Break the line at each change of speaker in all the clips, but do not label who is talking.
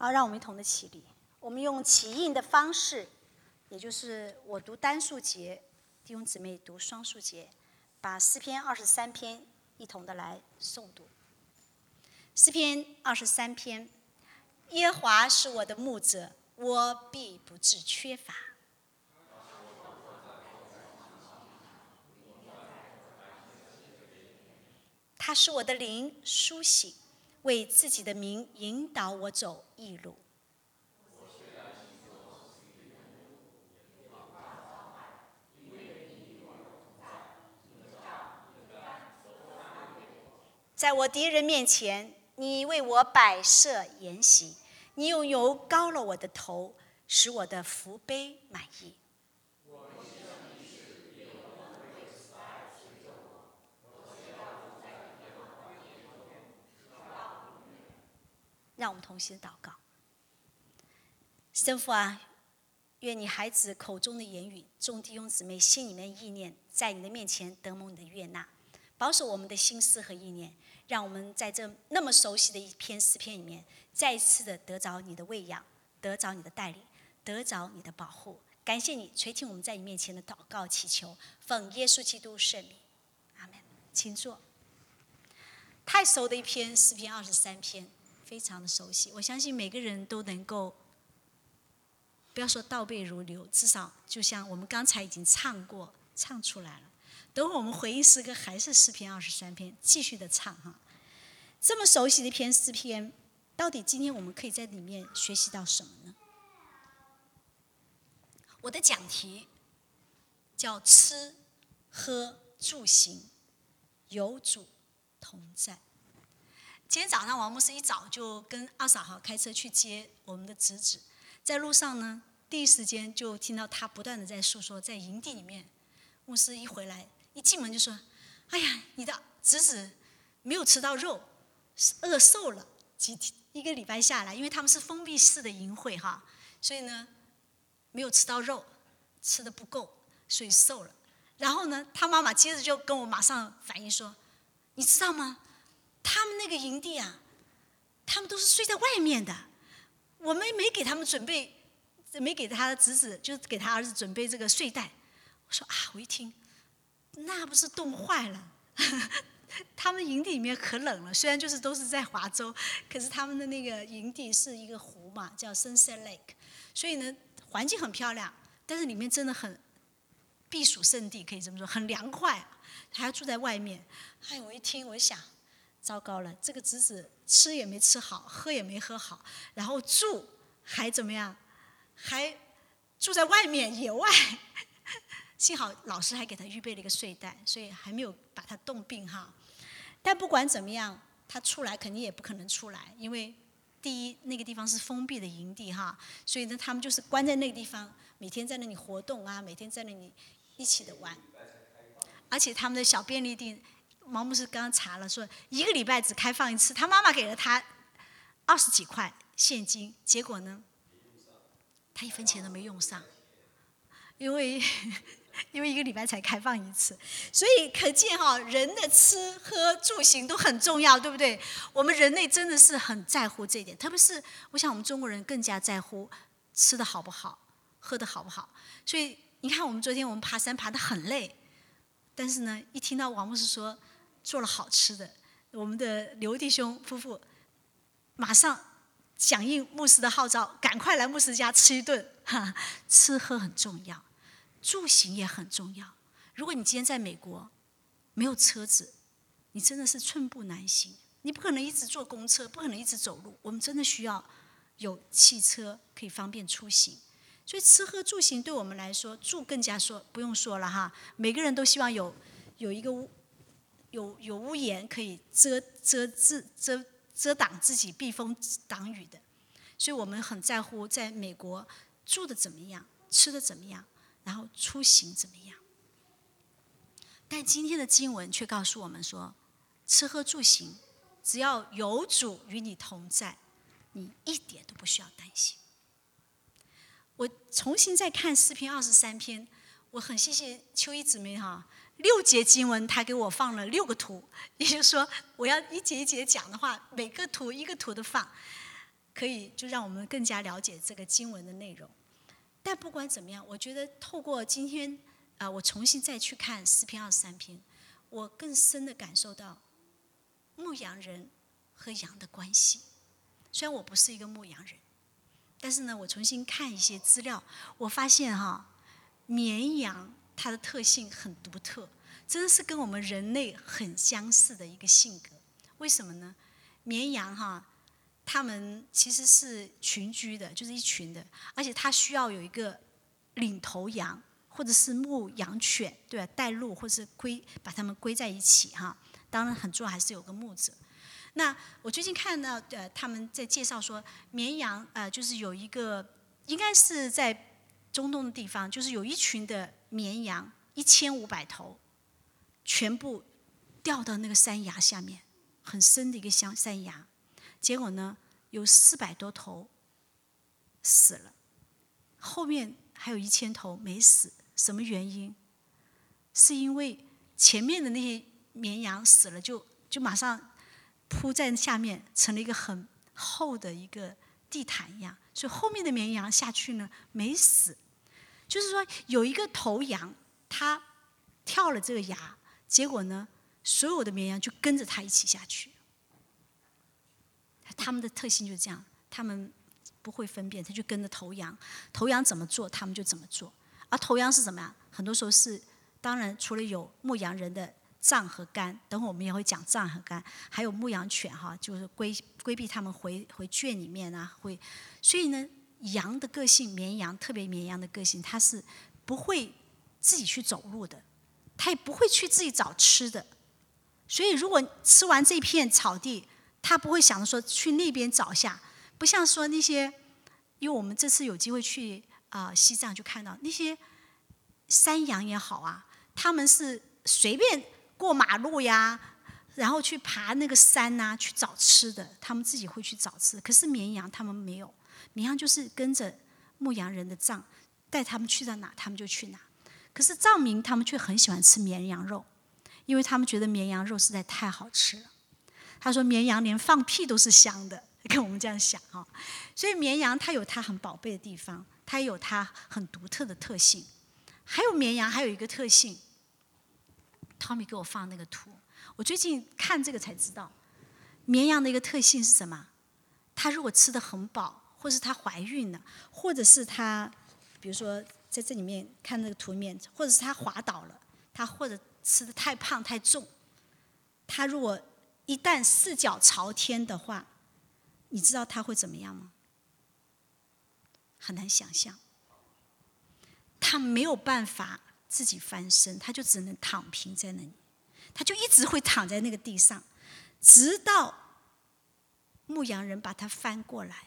好，让我们一同的起立。我们用起印的方式，也就是我读单数节，弟兄姊妹读双数节，把诗篇23篇一同的来诵读。诗篇23篇，耶和华是我的牧者，我必不致缺乏。他使我的灵苏醒，为自己的名引导我走义路。在我敌人面前，你为我摆设筵席，你用油膏了我的头，使我的福杯满溢。让我们同心祷告。圣父啊，愿你孩子口中的言语，众弟兄姊妹心里面的意念，在你的面前得蒙你的悦纳，保守我们的心思和意念，让我们在这那么熟悉的一篇诗篇里面，再一次的得着你的喂养，得着你的带领，得着你的保护。感谢你垂听我们在你面前的祷告祈求，奉耶稣基督圣名，阿门。请坐。太熟的一篇诗篇23篇，非常的熟悉，我相信每个人都能够，不要说倒背如流，至少就像我们刚才已经唱过，唱出来了。等会我们回应诗歌还是诗篇23篇，继续的唱哈。这么熟悉的一篇诗篇，到底今天我们可以在里面学习到什么呢？我的讲题叫吃喝住行，有主同在。今天早上王牧师一早就跟阿嫂开车去接我们的侄子，在路上呢，第一时间就听到他不断的在诉说，在营地里面，牧师一回来一进门就说：“哎呀，你的侄子没有吃到肉，饿瘦了一个礼拜下来，因为他们是封闭式的营会哈，所以呢没有吃到肉，吃的不够，所以瘦了。然后呢，他妈妈接着就跟我马上反映说，你知道吗？他们那个营地啊，他们都是睡在外面的，我们没给他们准备，没给他的侄子，就给他儿子准备这个睡袋。我说啊，我一听，那不是冻坏了？他们营地里面可冷了，虽然就是都是在华州，可是他们的那个营地是一个湖嘛，叫 Sunset Lake， 所以呢环境很漂亮，但是里面真的很避暑胜地，可以这么说，很凉快，还要住在外面。哎，我一听我就想，糟糕了，这个侄子吃也没吃好，喝也没喝好，然后住还怎么样？还住在外面野外。幸好老师还给他预备了一个睡袋，所以还没有把他冻病哈。但不管怎么样，他出来肯定也不可能出来，因为第一那个地方是封闭的营地哈，所以呢他们就是关在那个地方，每天在那里活动啊，每天在那里一起的玩。而且他们的小便利店，毛牧师刚刚查了说1个礼拜只开放一次，他妈妈给了他20几块现金，结果呢他1分钱都没用上，因为1个礼拜才开放一次，所以可见哈，人的吃喝住行都很重要，对不对？我们人类真的是很在乎这一点，特别是我想我们中国人更加在乎吃的好不好，喝的好不好。所以你看，昨天我们爬山爬得很累，但是呢，一听到王牧师说做了好吃的，我们的刘弟兄夫妇马上响应牧师的号召，赶快来牧师家吃一顿。吃喝很重要，住行也很重要。如果你今天在美国没有车子，你真的是寸步难行，你不可能一直坐公车，不可能一直走路，我们真的需要有汽车可以方便出行。所以吃喝住行对我们来说，住更加说不用说了哈，每个人都希望有一个有屋檐可以遮挡自己，避风挡雨的。所以我们很在乎在美国住的怎么样，吃的怎么样，然后出行怎么样。但今天的经文却告诉我们说，吃喝住行只要有主与你同在，你一点都不需要担心。我重新再看诗篇23篇，我很谢谢秋衣姊妹哈，6节经文她给我放了6个图，也就是说我要一节一节讲的话，每个图一个图的放。 可以就让我们更加了解这个经文的内容。但不管怎么样，我觉得透过今天我重新再去看诗篇23篇，我更深的感受到牧羊人和羊的关系。虽然我不是一个牧羊人，但是呢，我重新看一些资料，我发现绵羊它的特性很独特，真的是跟我们人类很相似的一个性格。为什么呢？绵羊它们其实是群居的，就是一群的，而且它需要有一个领头羊或者是牧羊犬，对吧？带路或是把它们归在一起当然很重要还是有个牧者。那我最近看到他们在介绍说，绵羊就是有一个应该是在中东的地方，就是有一群的绵羊1500头，全部掉到那个山崖下面，很深的一个山崖。结果呢，有400多头死了，后面还有1000头没死。什么原因？是因为前面的那些绵羊死了就马上铺在下面，成了一个很厚的一个地毯一样，所以后面的绵羊下去呢没死。就是说有一个头羊，它跳了这个崖，结果呢，所有的绵羊就跟着它一起下去。他们的特性就是这样，他们不会分辨，他就跟着头羊，头羊怎么做，他们就怎么做。而头羊是什么呀？很多时候是，当然除了有牧羊人的杖和杆，等会我们也会讲杖和杆，还有牧羊犬就是规避他们回圈里面所以呢，羊的个性，绵羊特别绵羊的个性，它是不会自己去走路的，它也不会去自己找吃的。所以如果吃完这片草地，它不会想着说去那边找下，不像说那些，因为我们这次有机会去西藏，就看到那些山羊也好他们是随便过马路呀，然后去爬那个山去找吃的，他们自己会去找吃的。可是绵羊他们没有，绵羊就是跟着牧羊人的杖，带他们去到哪他们就去哪。可是藏民他们却很喜欢吃绵羊肉，因为他们觉得绵羊肉实在太好吃了。他说绵羊连放屁都是香的，跟我们这样想所以绵羊它有它很宝贝的地方，它也有它很独特的特性。还有绵羊还有一个特性，Tommy 给我放那个图，我最近看这个才知道，绵羊的一个特性是什么？它如果吃得很饱，或是它怀孕了，或者是它，比如说在这里面看那个图里面，或者是它滑倒了，它或者吃得太胖太重，它如果一旦4脚朝天的话，你知道它会怎么样吗？很难想象。它没有办法自己翻身，它就只能躺平在那里，它就一直会躺在那个地上，直到牧羊人把它翻过来。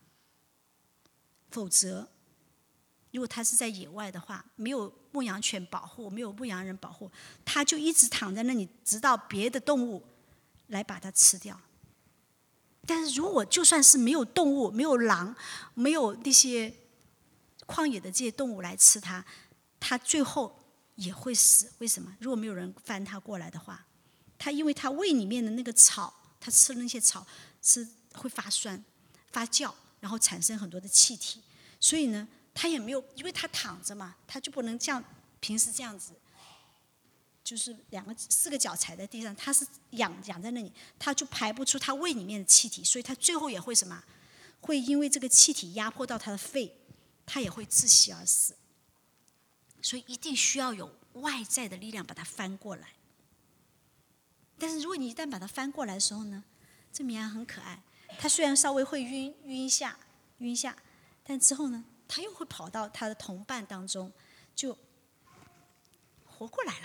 否则，如果它是在野外的话，没有牧羊犬保护，没有牧羊人保护，它就一直躺在那里，直到别的动物来把它吃掉。但是如果就算是没有动物，没有狼，没有那些旷野的这些动物来吃它，它最后也会死。为什么？如果没有人翻它过来的话，它因为它胃里面的那个草，它吃了那些草是会发酸、发酵，然后产生很多的气体，所以呢，它也没有，因为它躺着嘛，它就不能像平时这样子，就是4个脚踩在地上，它是仰在那里，它就排不出它胃里面的气体，所以它最后也会什么？会因为这个气体压迫到它的肺，它也会窒息而死。所以一定需要有外在的力量把它翻过来。但是如果你一旦把它翻过来的时候呢，这绵羊很可爱，它虽然稍微会晕一下，但之后呢，它又会跑到它的同伴当中，就活过来了。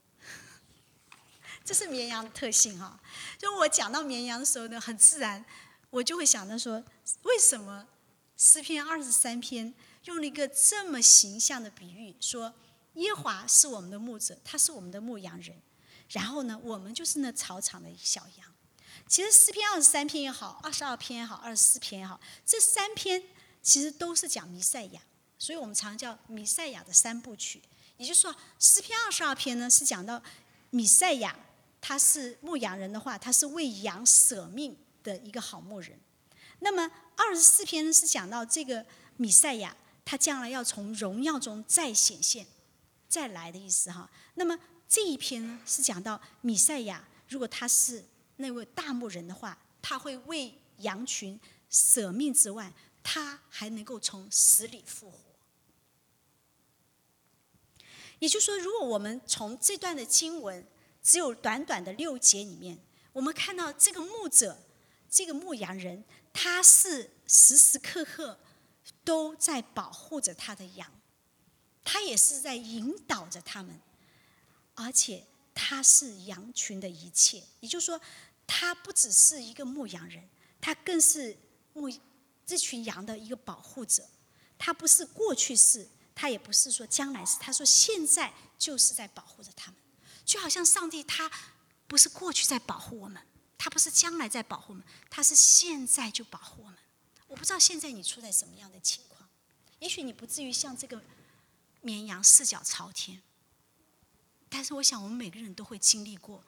这是绵羊的特性就我讲到绵羊的时候呢，很自然我就会想到说，为什么诗篇23篇用了一个这么形象的比喻，说耶和华是我们的牧者，他是我们的牧羊人，然后呢，我们就是那草场的小羊。其实诗篇23篇也好，22篇也好，24篇也好，这3篇其实都是讲弥赛亚，所以我们常叫弥赛亚的3部曲。也就是说，诗篇22篇呢是讲到弥赛亚，他是牧羊人的话，他是为羊舍命的一个好牧人。 那么24篇呢是讲到这个弥赛亚，他将来要从荣耀中再显现、再来的意思哈。那么这一篇呢是讲到弥赛亚，如果他是那位大牧人的话，他会为羊群舍命之外，他还能够从死里复活。也就是说，如果我们从这段的经文只有短短的6节里面，我们看到这个牧者，这个牧羊人，他是时时刻刻都在保护着他的羊，他也是在引导着他们，而且他是羊群的一切。也就是说，他不只是一个牧羊人，他更是这群羊的一个保护者。他不是过去式，他也不是说将来式，他说现在就是在保护着他们。就好像上帝他不是过去在保护我们，他不是将来在保护我们，他是现在就保护我们。我不知道现在你处在什么样的情况，也许你不至于像这个绵羊4脚朝天，但是我想我们每个人都会经历过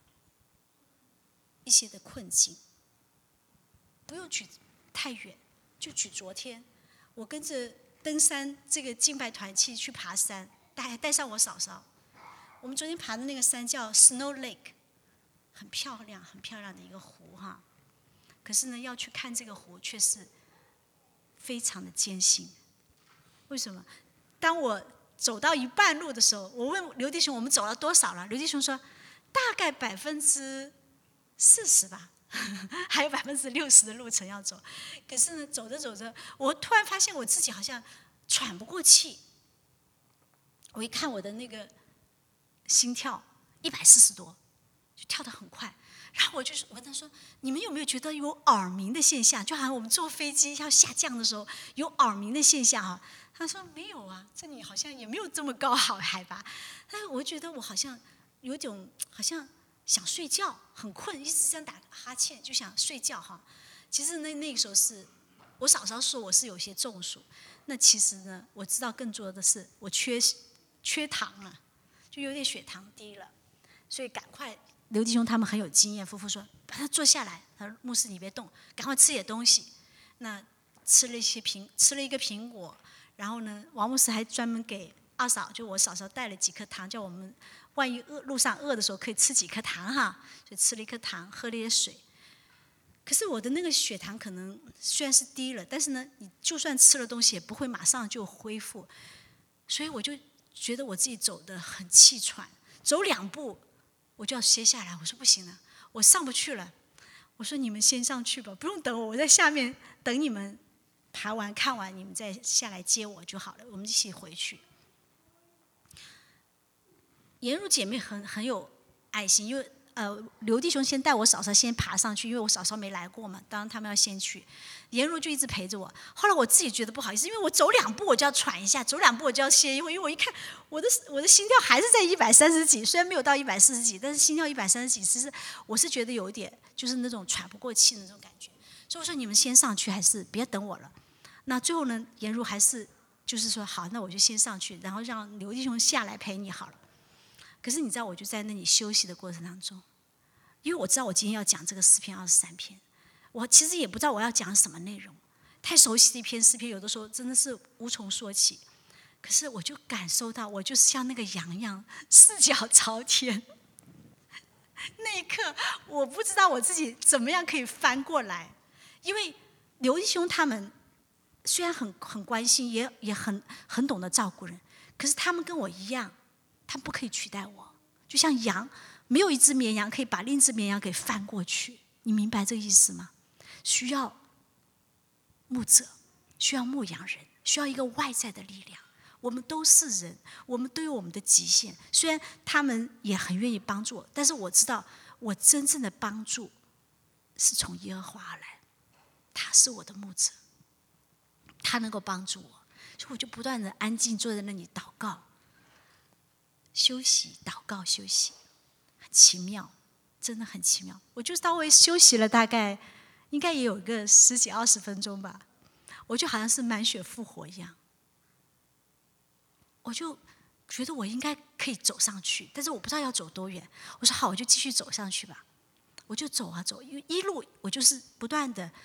一些的困境。不用举太远，就举昨天我跟着登山这个敬拜团契去爬山，带上我嫂嫂。我们昨天爬的那个山叫 Snow Lake， 很漂亮很漂亮的一个湖哈。可是呢，要去看这个湖却是非常的艰辛。为什么？当我走到一半路的时候，我问刘弟兄我们走了多少了？刘弟兄说大概40%吧，还有60%的路程要走。可是呢，走着走着，我突然发现我自己好像喘不过气。我一看我的那个心跳140多，就跳得很快。然后我跟他说：“你们有没有觉得有耳鸣的现象？就好像我们坐飞机要下降的时候有耳鸣的现象啊？”他说：“没有啊，这里好像也没有这么高海拔。”但是我觉得我好像有种好像想睡觉，很困，一直这样打哈欠，就想睡觉哈。其实那个时候是我嫂嫂说我是有些中暑，那其实呢，我知道更多的是我缺糖了，就有点血糖低了，所以赶快。刘弟兄他们很有经验，夫妇说：“把他坐下来，他说牧师你别动，赶快吃点东西。”那吃了一个苹果，然后呢，王牧师还专门给二嫂，就我嫂嫂带了几颗糖，叫我们万一路上饿的时候可以吃几颗糖哈。所以吃了一颗糖，喝了一些水。可是我的那个血糖可能虽然是低了，但是呢，你就算吃了东西也不会马上就恢复，所以我就觉得我自己走得很气喘，走2步。我就要歇下来，我说不行了，我上不去了。我说你们先上去吧，不用等我，我在下面等你们爬完看完，你们再下来接我就好了，我们一起回去。颜如姐妹很有爱心，因为刘弟兄先带我嫂嫂先爬上去，因为我嫂嫂没来过嘛，当然他们要先去。颜如就一直陪着我。后来我自己觉得不好意思，因为我走2步我就要喘一下，走2步我就要歇一会，因为我一看我的心跳还是在130几，虽然没有到140几，但是心跳130几，其实我是觉得有一点就是那种喘不过气的那种感觉。所以我说你们先上去，还是别等我了。那最后呢，颜如还是就是说好，那我就先上去，然后让刘弟兄下来陪你好了。可是你知道，我就在那里休息的过程当中，因为我知道我今天要讲这个诗篇23篇，我其实也不知道我要讲什么内容，太熟悉的一篇诗篇，有的时候真的是无从说起。可是我就感受到，我就是像那个羊一样，4脚朝天。那一刻，我不知道我自己怎么样可以翻过来，因为刘弟兄他们虽然很关心，也很懂得照顾人，可是他们跟我一样。他不可以取代我，就像羊，没有一只绵羊可以把另一只绵羊给翻过去。你明白这个意思吗？需要牧者，需要牧羊人，需要一个外在的力量。我们都是人，我们都有我们的极限。虽然他们也很愿意帮助我，但是我知道，我真正的帮助是从耶和华而来。他是我的牧者，他能够帮助我，所以我就不断的安静坐在那里祷告。休息，祷告，休息，很奇妙，真的很奇妙。我就稍微休息了，大概应该也有个10几20分钟吧，我就好像是满血复活一样。我就觉得我应该可以走上去，但是我不知道要走多远。我说好，我就继续走上去吧。我就走啊走，因为一路我就是不断的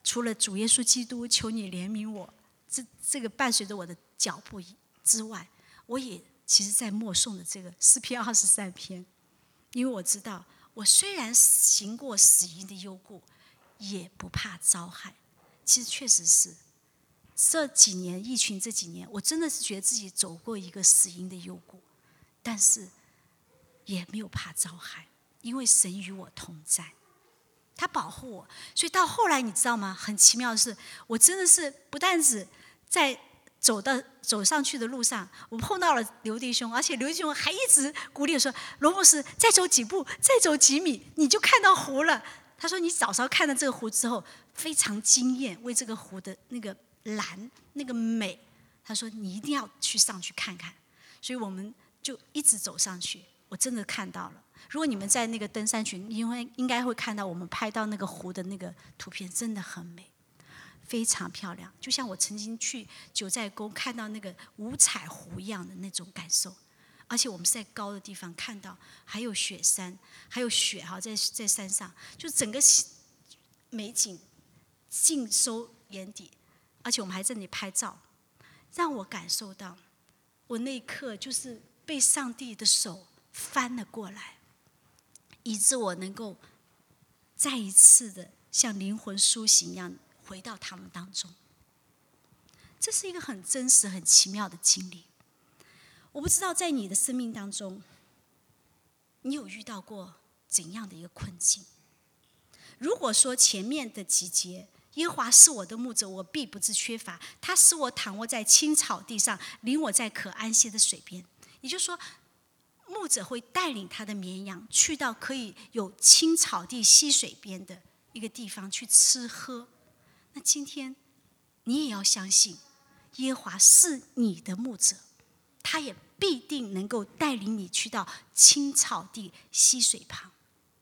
除了主耶稣基督，求你怜悯我，这个伴随着我的脚步之外，我也其实在默诵的这个诗篇23篇，因为我知道，我虽然行过死荫的幽谷，也不怕遭害。其实确实是，这几年疫情这几年，我真的是觉得自己走过一个死荫的幽谷，但是也没有怕遭害，因为神与我同在，他保护我。所以到后来你知道吗？很奇妙的是，我真的是不但只在走上去的路上，我碰到了刘弟兄，而且刘弟兄还一直鼓励我说：“罗牧师，再走几步，再走几米，你就看到湖了。”他说：“你早上看到这个湖之后，非常惊艳，为这个湖的那个蓝、那个美。”他说：“你一定要上去看看。”所以我们就一直走上去，我真的看到了。如果你们在那个登山群，应该会看到我们拍到那个湖的那个图片，真的很美。非常漂亮，就像我曾经去九寨沟看到那个五彩湖一样的那种感受。而且我们是在高的地方看到，还有雪山，还有雪在山上，就整个美景尽收眼底。而且我们还在那里拍照，让我感受到，我那一刻就是被上帝的手翻了过来，以致我能够再一次的像灵魂苏醒一样回到他们当中。这是一个很真实很奇妙的经历。我不知道在你的生命当中，你有遇到过怎样的一个困境？如果说前面的几节，耶和华是我的牧者，我必不致缺乏，他使我躺卧在青草地上，领我在可安歇的水边。也就是说，牧者会带领他的绵羊去到可以有青草地溪水边的一个地方去吃喝。那今天你也要相信，耶和华是你的牧者，他也必定能够带领你去到青草地溪水旁。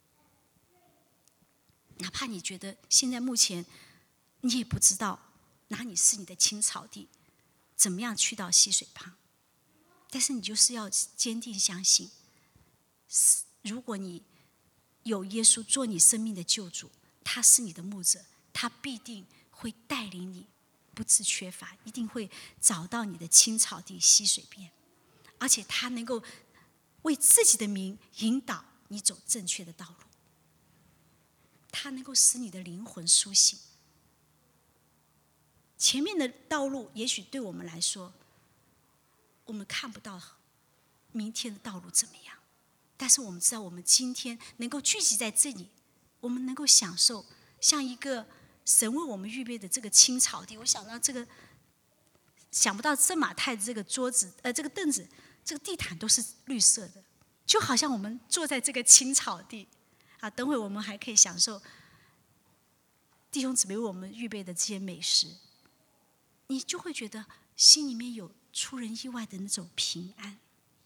哪怕你觉得现在目前你也不知道哪里是你的青草地，怎么样去到溪水旁，但是你就是要坚定相信，如果你有耶稣做你生命的救主，他是你的牧者，他必定会带领你不致缺乏，一定会找到你的青草地溪水边，而且他能够为自己的名引导你走正确的道路，他能够使你的灵魂苏醒。前面的道路也许对我们来说，我们看不到明天的道路怎么样，但是我们知道我们今天能够聚集在这里，我们能够享受像一个神为我们预备的这个青草地。我想不到正马太的这个桌子这个凳子，这个地毯都是绿色的，就好像我们坐在这个青草地啊。等会我们还可以享受弟兄姊妹为我们预备的这些美食，你就会觉得心里面有出人意外的那种平安。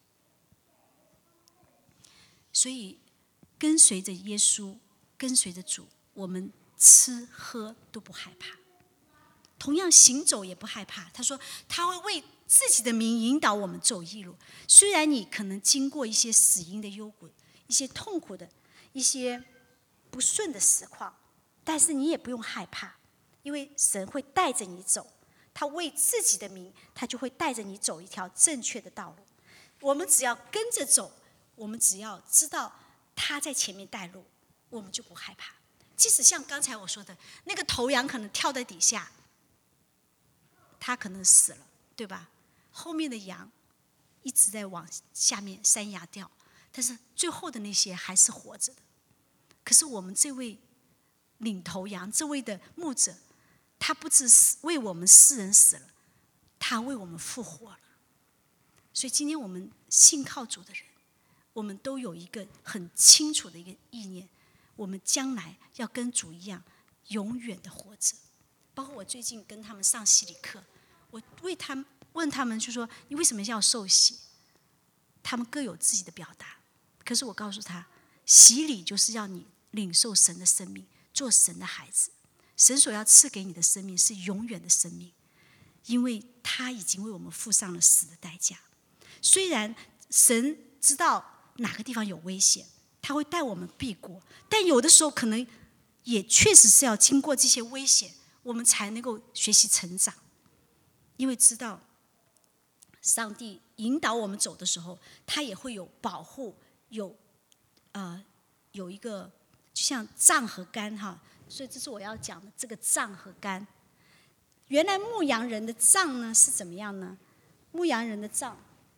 所以跟随着耶稣，跟随着主，我们吃喝都不害怕，同样行走也不害怕。他说他会为自己的名引导我们走义路。虽然你可能经过一些死荫的幽谷，一些痛苦的一些不顺的实况，但是你也不用害怕，因为神会带着你走，他为自己的名，他就会带着你走一条正确的道路。我们只要跟着走，我们只要知道他在前面带路，我们就不害怕。即使像刚才我说的，那个头羊可能跳在底下，他可能死了，对吧？后面的羊一直在往下面山崖掉，但是最后的那些还是活着的。可是我们这位领头羊，这位的牧者，他不只是为我们世人死了，他为我们复活了。所以今天我们信靠主的人，我们都有一个很清楚的一个意念，我们将来要跟主一样永远的活着。包括我最近跟他们上洗礼课，我问他们就说，你为什么要受洗？他们各有自己的表达，可是我告诉他，洗礼就是要你领受神的生命，做神的孩子。神所要赐给你的生命是永远的生命，因为他已经为我们付上了死的代价。虽然神知道哪个地方有危险，他会带我们避过，但有的时候可能也确实是要经过这些危险， 我们才能够学习成长。因为知道上帝引导我们走的时候，他也会有保护，有一个就像杖和竿哈，所以这是我要讲的这个杖和竿。原来牧羊人的杖呢是怎么样呢？牧羊人的杖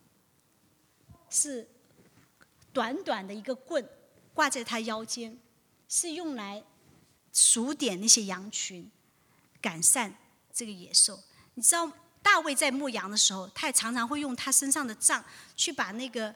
是短短的一个棍，挂在他腰间，是用来数点那些羊群，赶散这个野兽。你知道大卫在牧羊的时候，他也常常会用他身上的杖去把那个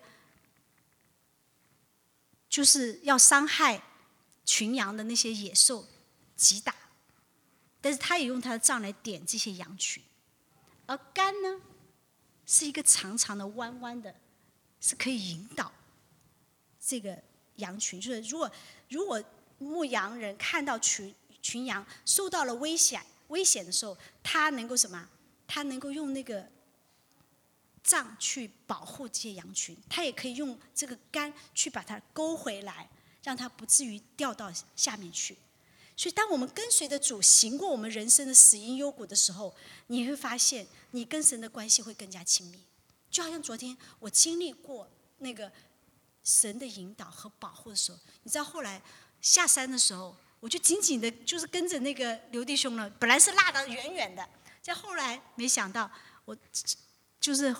就是要伤害群羊的那些野兽击打，但是他也用他的杖来点这些羊群。而竿呢，是一个长长的弯弯的，是可以引导这个羊群。就是如果牧羊人看到群羊受到了危险的时候，他能够什么？他能够用那个杖去保护这些羊群，他也可以用这个竿去把它勾回来，让它不至于掉到下面去。所以当我们跟随着主行过我们人生的死荫幽谷的时候，你会发现你跟神的关系会更加亲密。就好像昨天我经历过那个神的引导和保护的时候，你知道后来下山的时候，我就紧紧的就是跟着那个刘弟兄了，本来是落得远远的，在后来没想到我就是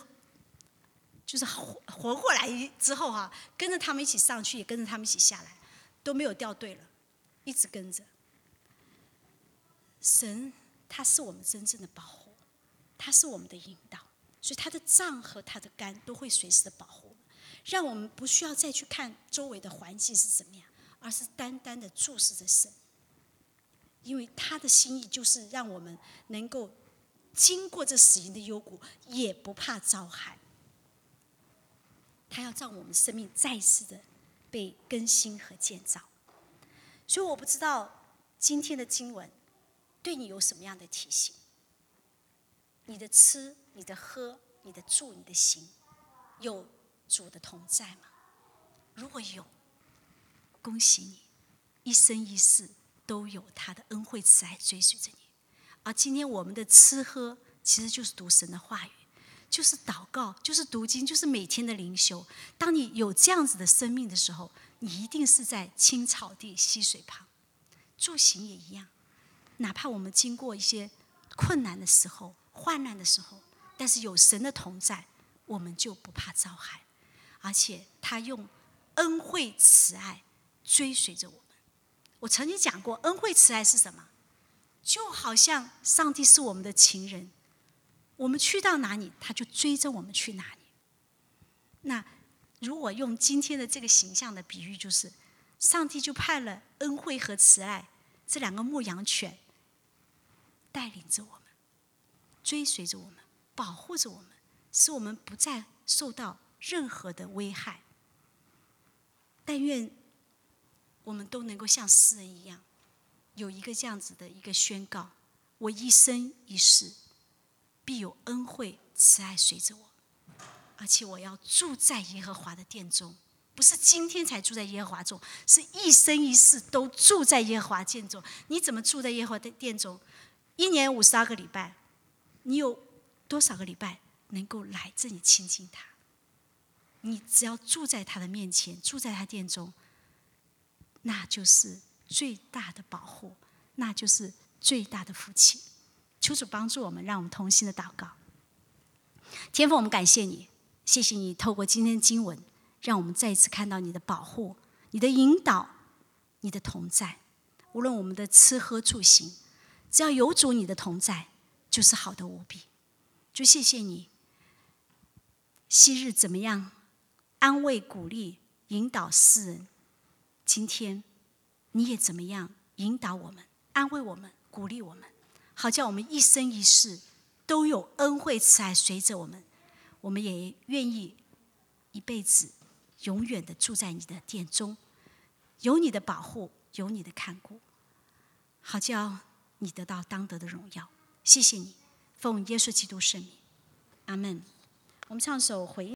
活过来之后哈，跟着他们一起上去，也跟着他们一起下来，都没有掉队了，一直跟着。神他是我们真正的保护，他是我们的引导，所以他的杖和他的竿都会随时的保护我们，让我们不需要再去看周围的环境是怎么样，而是单单的注视着神。因为他的心意就是让我们能够经过这死荫的幽谷，也不怕遭害。他要让我们生命再次的被更新和建造。所以我不知道今天的经文对你有什么样的提醒？你的吃、你的喝、你的住、你的行，有主的同在吗？如果有，恭喜你，一生一世都有他的恩惠慈爱追随着你。而今天我们的吃喝其实就是读神的话语，就是祷告，就是读经，就是每天的灵修。当你有这样子的生命的时候，你一定是在青草地溪水旁。住行也一样，哪怕我们经过一些困难的时候、患难的时候，但是有神的同在，我们就不怕遭害。而且他用恩惠慈爱追随着我们。我曾经讲过，恩惠慈爱是什么？就好像上帝是我们的情人，我们去到哪里，他就追着我们去哪里。那如果用今天的这个形象的比喻，就是上帝就派了恩惠和慈爱这两个牧羊犬，带领着我们，追随着我们，保护着我们，使我们不再受到任何的危害。但愿我们都能够像诗人一样，有一个这样子的一个宣告：我一生一世必有恩惠慈爱随着我，而且我要住在耶和华的殿中。不是今天才住在耶和华中，是一生一世都住在耶和华殿中。你怎么住在耶和华的殿中？1年52个礼拜，你有多少个礼拜能够来这里亲近他？你只要住在他的面前，住在他殿中，那就是最大的保护，那就是最大的福气。求主帮助我们，让我们同心的祷告。天父，我们感谢你，谢谢你透过今天的经文，让我们再一次看到你的保护、你的引导、你的同在。无论我们的吃喝住行，只要有主你的同在，就是好的无比。就谢谢你，昔日怎么样安慰、鼓励、引导世人，今天你也怎么样引导我们、安慰我们、鼓励我们，好叫我们一生一世都有恩惠慈爱随着我们。我们也愿意一辈子永远的住在你的殿中，有你的保护，有你的看顾，好叫你得到当得的荣耀。谢谢你，奉耶稣基督圣名，阿们。我们唱首回应。